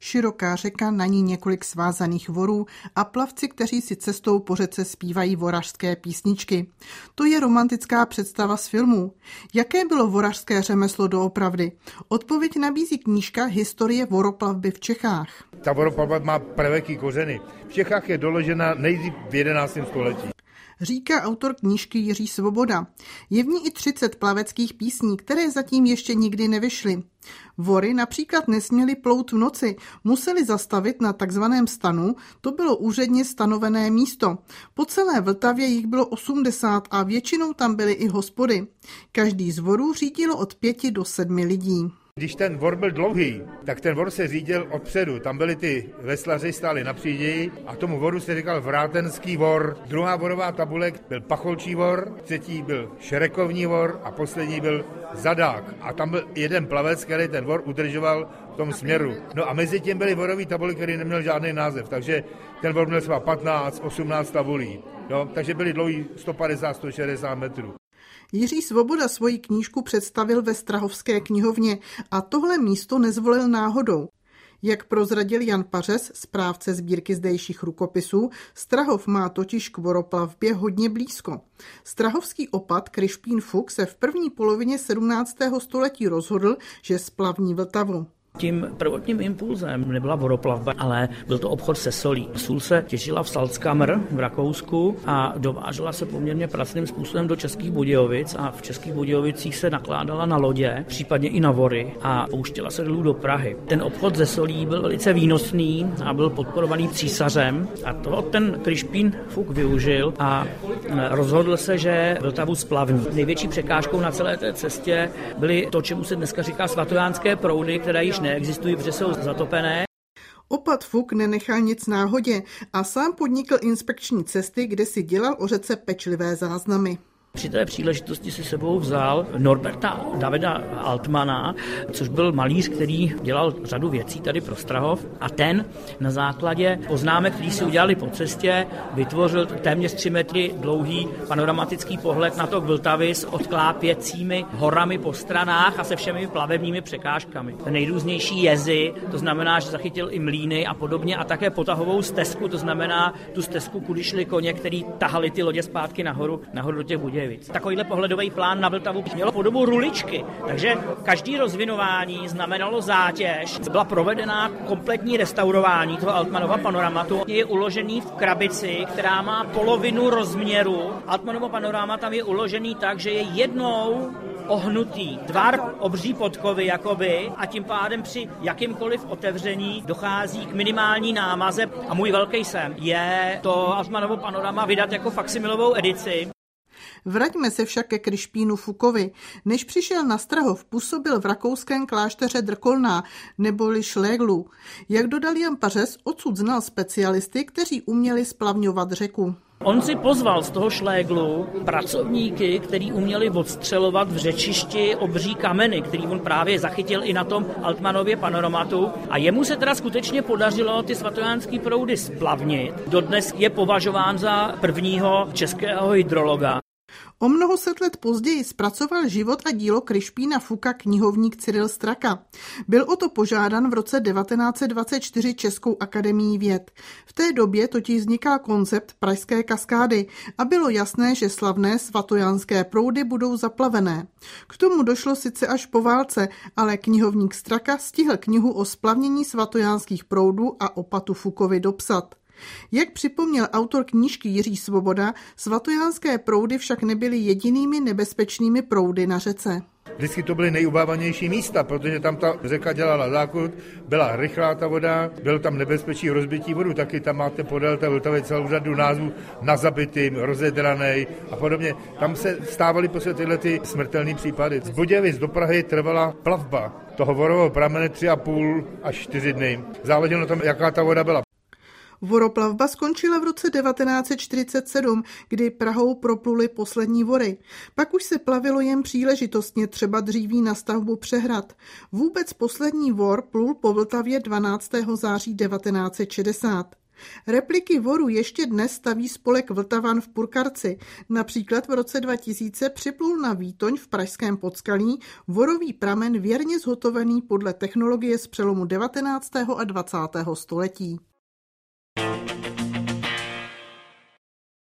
Široká řeka, na ní několik svázaných vorů a plavci, kteří si cestou po řece zpívají vorařské písničky. To je romantická představa z filmů. Jaké bylo vorařské řemeslo doopravdy? Odpověď nabízí knížka Historie voroplavby v Čechách. Ta voroplavba má pravěký kořeny. V Čechách je doložena nejdřív v 11. století. Říká autor knížky Jiří Svoboda. Je v ní i 30 plaveckých písní, které zatím ještě nikdy nevyšly. Vory například nesměly plout v noci, museli zastavit na takzvaném stanu, to bylo úředně stanovené místo. Po celé Vltavě jich bylo 80 a většinou tam byly i hospody. Každý z vorů řídilo od 5 do 7 lidí. Když ten vor byl dlouhý, tak ten vor se řídil odpředu. Tam byli ty veslaři, stáli na přídi a tomu voru se říkal vrátenský vor. Druhá vorová tabulek byl pacholčí vor, třetí byl šerekovní vor a poslední byl zadák. A tam byl jeden plavec, který ten vor udržoval v tom směru. No a mezi tím byly vorový tabuly, který neměl žádný název, takže ten vor měl třeba 15, 18 tabulí. No, takže byly dlouhý 150, 160 metrů. Jiří Svoboda svoji knížku představil ve Strahovské knihovně a tohle místo nezvolil náhodou. Jak prozradil Jan Pařez, správce sbírky zdejších rukopisů, Strahov má totiž k voroplavbě hodně blízko. Strahovský opat Krišpín Fuk se v první polovině 17. století rozhodl, že splavní Vltavu. Tím prvotním impulzem nebyla voroplavba, ale byl to obchod se solí. Sůl se těžila v Salzkammer v Rakousku a dovážela se poměrně pracným způsobem do Českých Budějovic a v Českých Budějovicích se nakládala na lodě, případně i na vory a pouštěla se dolů do Prahy. Ten obchod ze solí byl velice výnosný a byl podporovaný císařem a toho ten Krišpín Fuk využil a rozhodl se, že Vltavu splavní. Největší překážkou na celé té cestě byly to, čemu se dneska říká svatojánské proudy, které již neexistují, protože jsou zatopené. Opat Fuk nenechal nic náhodě a sám podnikl inspekční cesty, kde si dělal o řece pečlivé záznamy. Při té příležitosti si sebou vzal Norberta Davida Altmana, což byl malíř, který dělal řadu věcí tady pro Strahov a ten na základě poznámek, který si udělali po cestě, vytvořil téměř 3 metry dlouhý panoramatický pohled na tok Vltavy s odklápěcími horami po stranách a se všemi plavebními překážkami. Nejrůznější jezy, to znamená, že zachytil i mlýny a podobně a také potahovou stezku, to znamená tu stezku, kudy šli koně, který tahali ty lodě zpátky nahoru do těch Budějovic. Takovýhle pohledový plán na Vltavu mělo podobu ruličky, takže každý rozvinování znamenalo zátěž. Byla provedena kompletní restaurování toho Altmanova panoramatu. Je uložený v krabici, která má polovinu rozměru. Altmanovo panorama tam je uložený tak, že je jednou ohnutý tvar obří podkovy jakoby a tím pádem při jakýmkoliv otevření dochází k minimální námaze a můj velký sen je to Altmanovo panorama vydat jako faksimilovou edici. Vraťme se však ke Krišpínu Fukovi. Než přišel na Strahov, působil v rakouském klášteře Drkolná neboli Šléglu. Jak dodal Jan Pařez, odsud znal specialisty, kteří uměli splavňovat řeku. On si pozval z toho Šléglu pracovníky, kteří uměli odstřelovat v řečišti obří kameny, který on právě zachytil i na tom Altmanově panoramatu. A jemu se teda skutečně podařilo ty svatojánský proudy splavnit. Dodnes je považován za prvního českého hydrologa. O mnoho set let později zpracoval život a dílo Krišpína Fuka knihovník Cyril Straka. Byl o to požádan v roce 1924 Českou akademií věd. V té době totiž vznikal koncept Pražské kaskády a bylo jasné, že slavné svatojánské proudy budou zaplavené. K tomu došlo sice až po válce, ale knihovník Straka stihl knihu o splavnění svatojánských proudů a opatu Fukovi dopsat. Jak připomněl autor knížky Jiří Svoboda, svatojánské proudy však nebyly jedinými nebezpečnými proudy na řece. Vždycky to byly nejubávanější místa, protože tam ta řeka dělala zákud, byla rychlá ta voda, bylo tam nebezpečí rozbití vodu, taky tam máte podél té Vltavy celou řadu názvů na zabitým, rozedranej a podobně. Tam se stávaly prostě tyhle ty smrtelné případy. Z Budějovic do Prahy trvala plavba toho vorového pramene 3,5 až 4 dny. Záleželo na tom, jaká ta voda byla. Voroplavba skončila v roce 1947, kdy Prahou propluly poslední vory. Pak už se plavilo jen příležitostně, třeba dříví na stavbu přehrad. Vůbec poslední vor plul po Vltavě 12. září 1960. Repliky vorů ještě dnes staví spolek Vltavan v Purkarci. Například v roce 2000 připlul na Výtoň v pražském Podskalí vorový pramen věrně zhotovený podle technologie z přelomu 19. a 20. století.